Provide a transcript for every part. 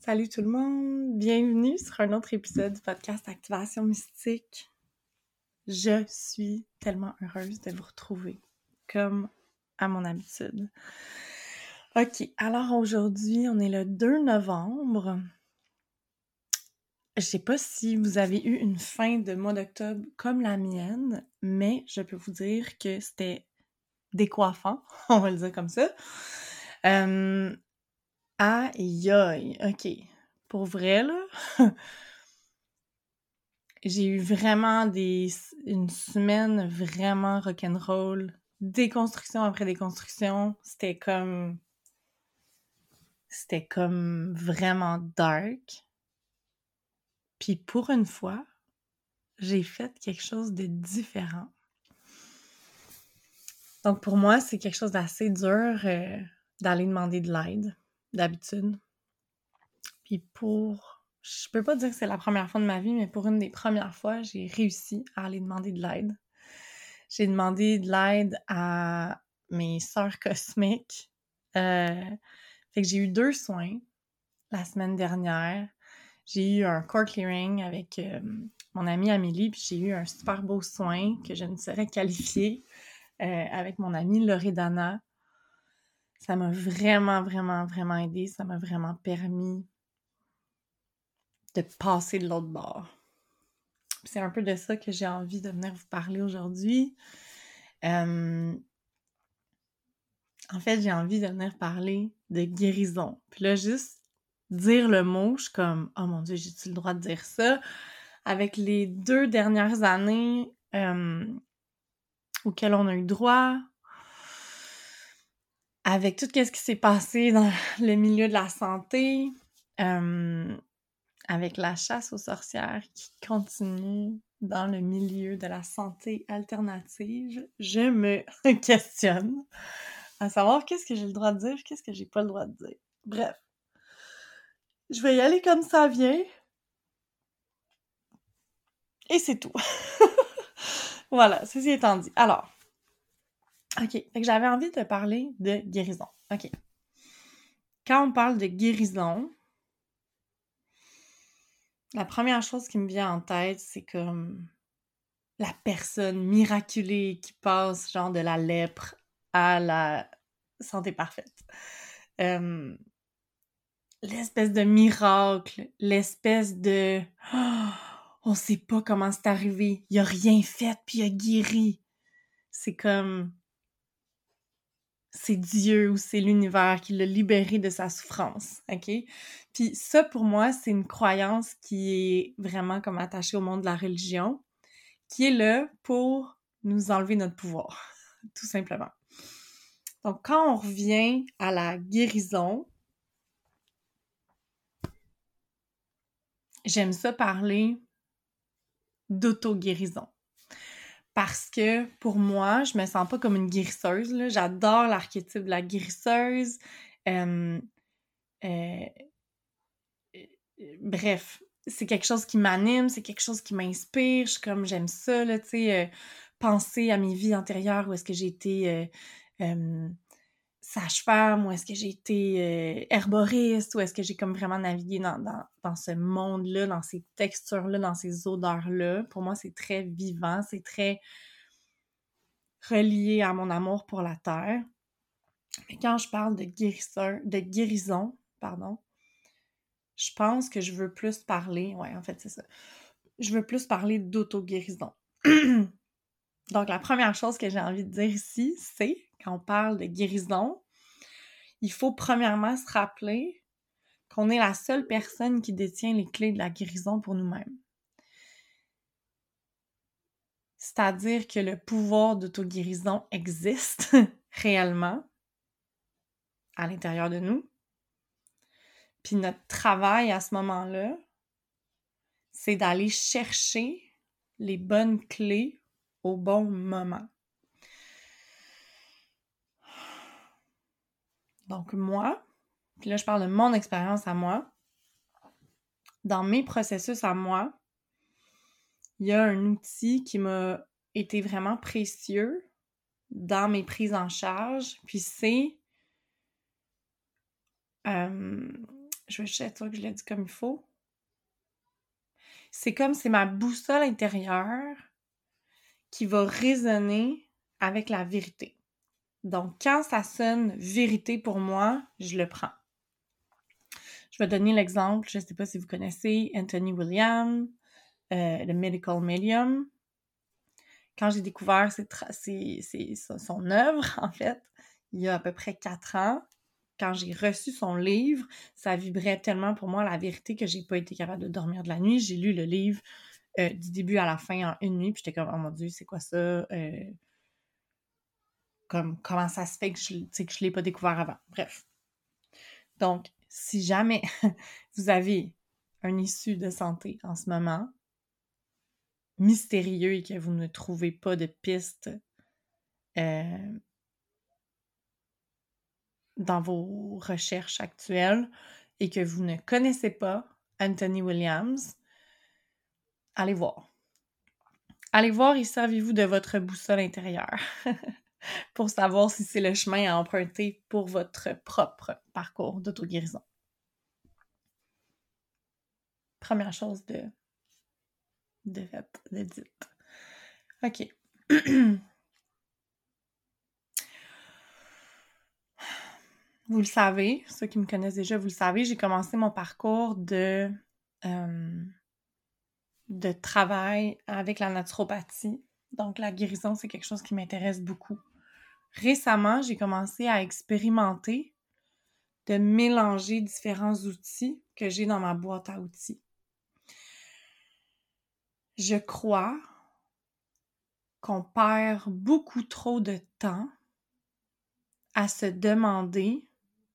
Salut tout le monde, bienvenue sur un autre épisode du podcast Activation Mystique. Je suis tellement heureuse de vous retrouver, comme à mon habitude. Ok, alors aujourd'hui, on est le 2 novembre. Je sais pas si vous avez eu une fin de mois d'octobre comme la mienne, mais je peux vous dire que c'était décoiffant, on va le dire comme ça. Aïe aïe, ok. Pour vrai, là, j'ai eu vraiment une semaine vraiment rock'n'roll, déconstruction après déconstruction. C'était comme vraiment dark. Puis pour une fois, j'ai fait quelque chose de différent. Donc pour moi, c'est quelque chose d'assez dur d'aller demander de l'aide, d'habitude. Puis je peux pas dire que c'est la première fois de ma vie, mais pour une des premières fois, j'ai réussi à aller demander de l'aide. J'ai demandé de l'aide à mes sœurs cosmiques. Fait que j'ai eu 2 soins la semaine dernière. J'ai eu un core clearing avec mon amie Amélie, puis j'ai eu un super beau soin que je ne saurais qualifier avec mon amie Loredana. Ça m'a vraiment, vraiment, vraiment aidé. Ça m'a vraiment permis de passer de l'autre bord. C'est un peu de ça que j'ai envie de venir vous parler aujourd'hui. En fait, j'ai envie de venir parler de guérison. Puis là, juste dire le mot, je suis comme « Oh mon Dieu, j'ai-tu le droit de dire ça? » Avec les 2 dernières années auxquelles on a eu droit, avec tout ce qui s'est passé dans le milieu de la santé, avec la chasse aux sorcières qui continue dans le milieu de la santé alternative, je me questionne à savoir qu'est-ce que j'ai le droit de dire, qu'est-ce que j'ai pas le droit de dire. Bref, je vais y aller comme ça vient. Et c'est tout. Voilà, ceci étant dit. Alors, ok, fait que j'avais envie de parler de guérison. Ok. Quand on parle de guérison, la première chose qui me vient en tête, c'est comme la personne miraculée qui passe genre de la lèpre à la santé parfaite. L'espèce de miracle, l'espèce de on sait pas comment c'est arrivé, il a rien fait puis il a guéri. C'est comme c'est Dieu ou c'est l'univers qui l'a libéré de sa souffrance, ok? Puis ça, pour moi, c'est une croyance qui est vraiment comme attachée au monde de la religion, qui est là pour nous enlever notre pouvoir, tout simplement. Donc, quand on revient à la guérison, j'aime ça parler d'auto-guérison. Parce que, pour moi, je me sens pas comme une guérisseuse, là. J'adore l'archétype de la guérisseuse. Bref, c'est quelque chose qui m'anime, c'est quelque chose qui m'inspire. Je suis comme, j'aime ça, là, tu sais, penser à mes vies antérieures, où est-ce que j'ai été sage-femme, où est-ce que j'ai été herboriste, où est-ce que j'ai comme vraiment navigué dans ce monde-là, dans ces textures-là, dans ces odeurs-là. Pour moi, c'est très vivant, c'est très relié à mon amour pour la terre. Mais quand je parle de guérison, je pense que je veux plus parler, ouais, en fait, c'est ça. Je veux plus parler d'auto-guérison. Donc, la première chose que j'ai envie de dire ici, c'est, quand on parle de guérison, il faut premièrement se rappeler qu'on est la seule personne qui détient les clés de la guérison pour nous-mêmes. C'est-à-dire que le pouvoir d'auto-guérison existe réellement à l'intérieur de nous. Puis notre travail à ce moment-là, c'est d'aller chercher les bonnes clés au bon moment. Donc moi, puis là je parle de mon expérience à moi, dans mes processus à moi, il y a un outil qui m'a été vraiment précieux dans mes prises en charge, puis c'est Je veux juste être sûre que je l'ai dit comme il faut. C'est comme c'est ma boussole intérieure qui va résonner avec la vérité. Donc, quand ça sonne vérité pour moi, je le prends. Je vais donner l'exemple, je ne sais pas si vous connaissez Anthony Williams, le Medical Medium. Quand j'ai découvert son œuvre, en fait, il y a à peu près 4 ans, quand j'ai reçu son livre, ça vibrait tellement pour moi la vérité que j'ai pas été capable de dormir de la nuit. J'ai lu le livre du début à la fin en une nuit, puis j'étais comme « Oh mon Dieu, c'est quoi ça? Comment ça se fait que je l'ai pas découvert avant? » Bref. Donc, si jamais vous avez un issue de santé en ce moment, mystérieux et que vous ne trouvez pas de piste dans vos recherches actuelles et que vous ne connaissez pas Anthony Williams, allez voir. Allez voir et servez-vous de votre boussole intérieure pour savoir si c'est le chemin à emprunter pour votre propre parcours d'auto-guérison. Première chose de dite. OK. Vous le savez, ceux qui me connaissent déjà, vous le savez, j'ai commencé mon parcours de travail avec la naturopathie. Donc, la guérison, c'est quelque chose qui m'intéresse beaucoup. Récemment, j'ai commencé à expérimenter de mélanger différents outils que j'ai dans ma boîte à outils. Je crois qu'on perd beaucoup trop de temps à se demander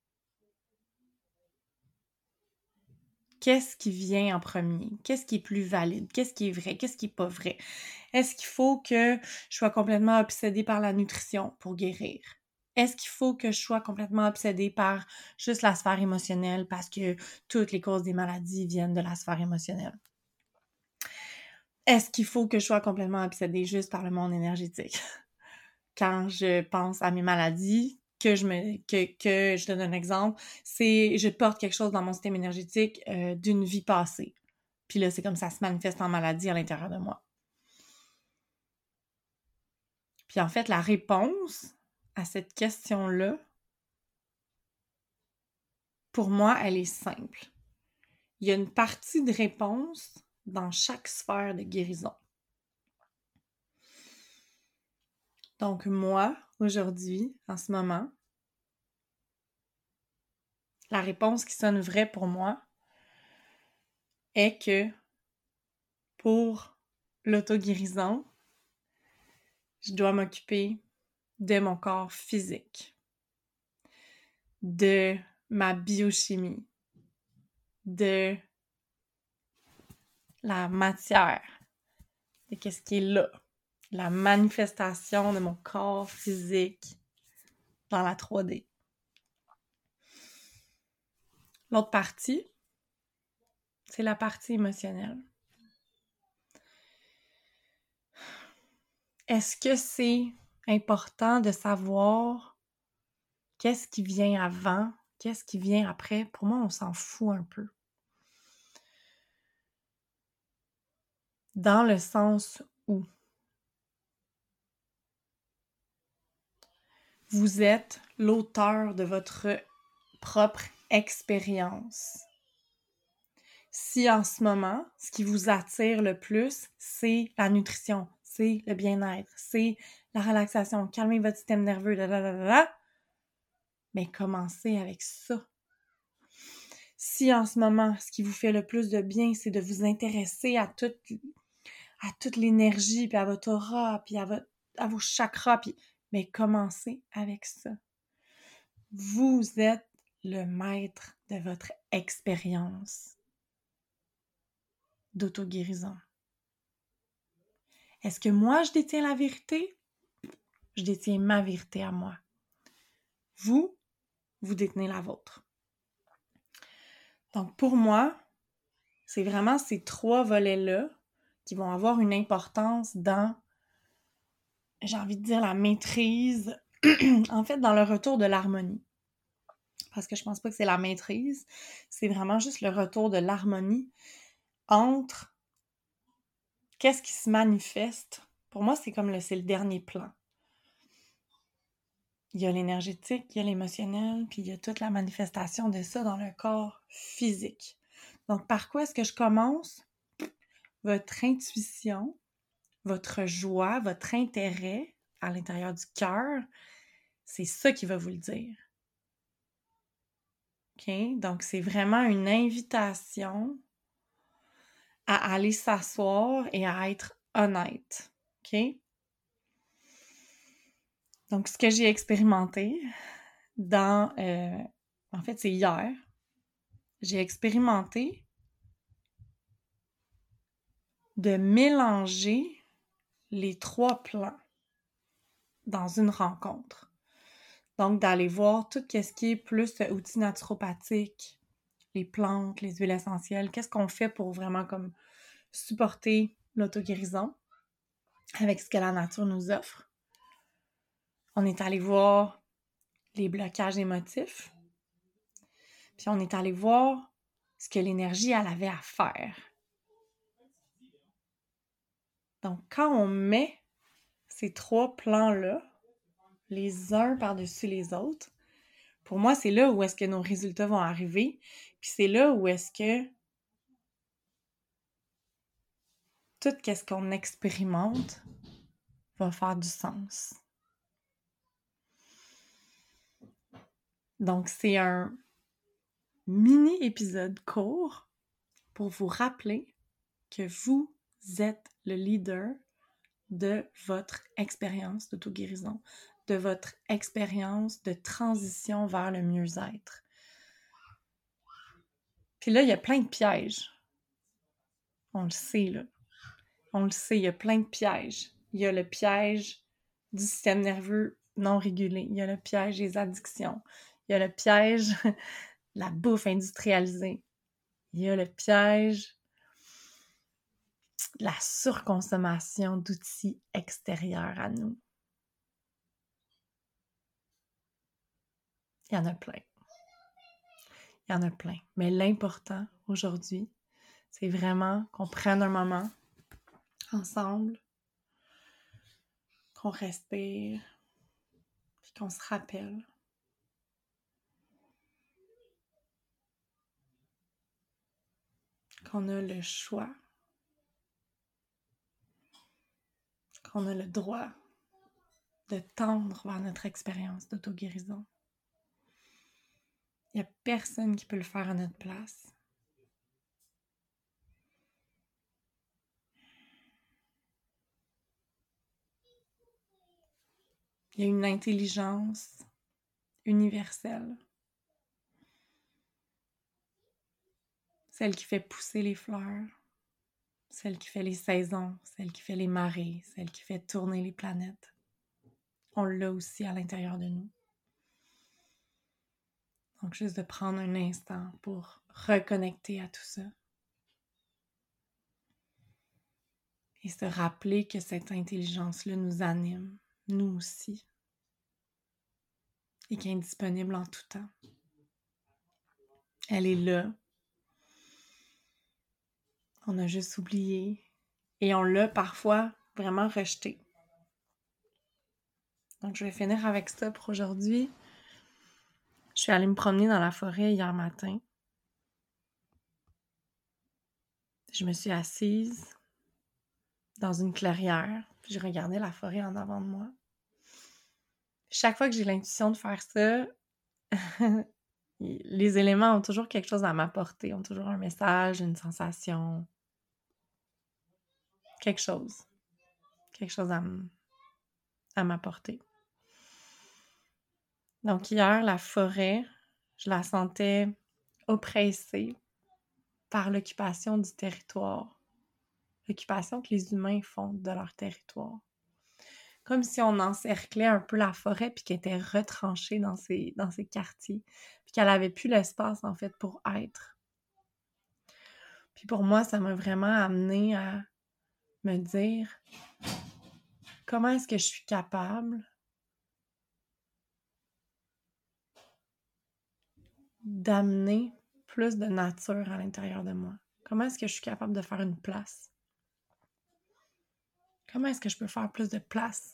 qu'est-ce qui vient en premier, qu'est-ce qui est plus valide, qu'est-ce qui est vrai, qu'est-ce qui est pas vrai. Est-ce qu'il faut que je sois complètement obsédée par la nutrition pour guérir? Est-ce qu'il faut que je sois complètement obsédée par juste la sphère émotionnelle parce que toutes les causes des maladies viennent de la sphère émotionnelle? Est-ce qu'il faut que je sois complètement obsédée juste par le monde énergétique? Quand je pense à mes maladies, que je donne un exemple, c'est je porte quelque chose dans mon système énergétique d'une vie passée. Puis là, c'est comme ça se manifeste en maladie à l'intérieur de moi. Puis en fait, la réponse à cette question-là, pour moi, elle est simple. Il y a une partie de réponse dans chaque sphère de guérison. Donc moi, aujourd'hui, en ce moment, la réponse qui sonne vraie pour moi est que pour l'auto-guérison, je dois m'occuper de mon corps physique, de ma biochimie, de la matière, de qu'est-ce qui est là, la manifestation de mon corps physique dans la 3D. L'autre partie, c'est la partie émotionnelle. Est-ce que c'est important de savoir qu'est-ce qui vient avant, qu'est-ce qui vient après? Pour moi, on s'en fout un peu. Dans le sens où vous êtes l'auteur de votre propre expérience. Si en ce moment, ce qui vous attire le plus, c'est la nutrition, c'est le bien-être, c'est la relaxation, calmer votre système nerveux, mais commencez avec ça. Si en ce moment, ce qui vous fait le plus de bien, c'est de vous intéresser à toute l'énergie, puis à votre aura, puis à vos chakras, mais commencez avec ça. Vous êtes le maître de votre expérience d'auto-guérison. Est-ce que moi, je détiens la vérité? Je détiens ma vérité à moi. Vous détenez la vôtre. Donc, pour moi, c'est vraiment ces 3 volets-là qui vont avoir une importance dans, j'ai envie de dire, la maîtrise, en fait, dans le retour de l'harmonie. parce que je pense pas que c'est la maîtrise. C'est vraiment juste le retour de l'harmonie entre qu'est-ce qui se manifeste. Pour moi, c'est comme c'est le dernier plan. Il y a l'énergétique, il y a l'émotionnel, puis il y a toute la manifestation de ça dans le corps physique. Donc, par quoi est-ce que je commence? Votre intuition, votre joie, votre intérêt à l'intérieur du cœur, c'est ça qui va vous le dire. OK? Donc, c'est vraiment une invitation à aller s'asseoir et à être honnête. OK? Donc, ce que j'ai expérimenté dans... en fait, c'est hier. J'ai expérimenté de mélanger les 3 plans dans une rencontre. Donc, d'aller voir tout ce qui est plus outils naturopathiques, les plantes, les huiles essentielles, qu'est-ce qu'on fait pour vraiment comme supporter l'auto-guérison avec ce que la nature nous offre. On est allé voir les blocages émotifs, puis on est allé voir ce que l'énergie, elle avait à faire. Donc, quand on met ces 3 plans-là, les uns par-dessus les autres, pour moi, c'est là où est-ce que nos résultats vont arriver, puis c'est là où est-ce que tout ce qu'on expérimente va faire du sens. Donc, c'est un mini-épisode court pour vous rappeler que vous êtes le leader de votre expérience d'auto-guérison, de votre expérience de transition vers le mieux-être. Puis là, il y a plein de pièges. On le sait, là. On le sait, il y a plein de pièges. Il y a le piège du système nerveux non régulé. Il y a le piège des addictions. Il y a le piège de la bouffe industrialisée. Il y a le piège de la surconsommation d'outils extérieurs à nous. Il y en a plein. Il y en a plein. Mais l'important aujourd'hui, c'est vraiment qu'on prenne un moment ensemble, qu'on respire, puis qu'on se rappelle qu'on a le choix, qu'on a le droit de tendre vers notre expérience d'auto-guérison. Il n'y a personne qui peut le faire à notre place. Il y a une intelligence universelle, celle qui fait pousser les fleurs, celle qui fait les saisons, celle qui fait les marées, celle qui fait tourner les planètes. On l'a aussi à l'intérieur de nous. Donc, juste de prendre un instant pour reconnecter à tout ça. Et se rappeler que cette intelligence-là nous anime, nous aussi. Et qu'elle est disponible en tout temps. Elle est là. On a juste oublié. Et on l'a parfois vraiment rejeté. Donc, je vais finir avec ça pour aujourd'hui. Je suis allée me promener dans la forêt hier matin. Je me suis assise dans une clairière, puis je regardais la forêt en avant de moi. Chaque fois que j'ai l'intuition de faire ça, les éléments ont toujours quelque chose à m'apporter, ont toujours un message, une sensation, quelque chose à m'apporter. Donc hier, la forêt, je la sentais oppressée par l'occupation du territoire, l'occupation que les humains font de leur territoire. Comme si on encerclait un peu la forêt puis qu'elle était retranchée dans ses quartiers, puis qu'elle avait plus l'espace en fait pour être. Puis pour moi, ça m'a vraiment amené à me dire comment est-ce que je suis capable d'amener plus de nature à l'intérieur de moi? Comment est-ce que je suis capable de faire une place? Comment est-ce que je peux faire plus de place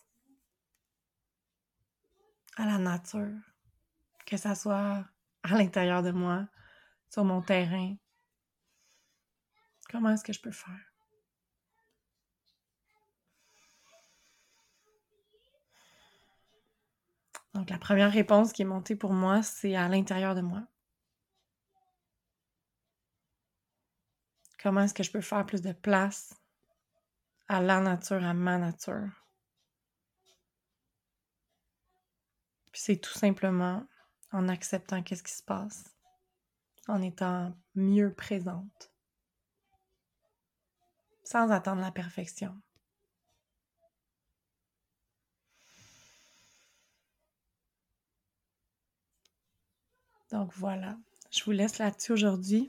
à la nature? Que ça soit à l'intérieur de moi, sur mon terrain. Comment est-ce que je peux faire? Donc, la première réponse qui est montée pour moi, c'est à l'intérieur de moi. Comment est-ce que je peux faire plus de place à la nature, à ma nature? Puis c'est tout simplement en acceptant qu'est-ce qui se passe, en étant mieux présente, sans attendre la perfection. Donc voilà, je vous laisse là-dessus aujourd'hui.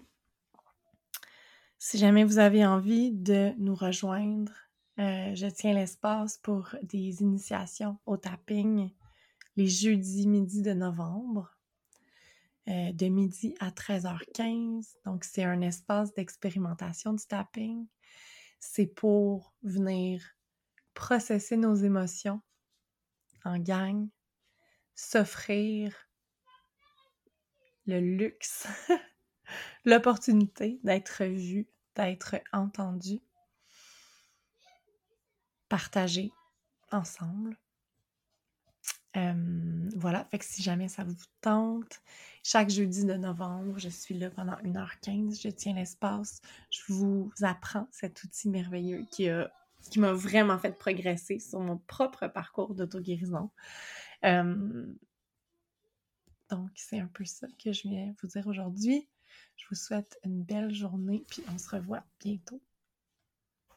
Si jamais vous avez envie de nous rejoindre, je tiens l'espace pour des initiations au tapping les jeudis midi de novembre, de midi à 13h15. Donc, c'est un espace d'expérimentation du tapping. C'est pour venir processer nos émotions en gang, s'offrir le luxe, l'opportunité d'être vu, d'être entendu, partager ensemble. Voilà, fait que si jamais ça vous tente, chaque jeudi de novembre, je suis là pendant 1h15, je tiens l'espace, je vous apprends cet outil merveilleux qui m'a vraiment fait progresser sur mon propre parcours d'auto-guérison. Donc, c'est un peu ça que je viens vous dire aujourd'hui. Je vous souhaite une belle journée, puis on se revoit bientôt.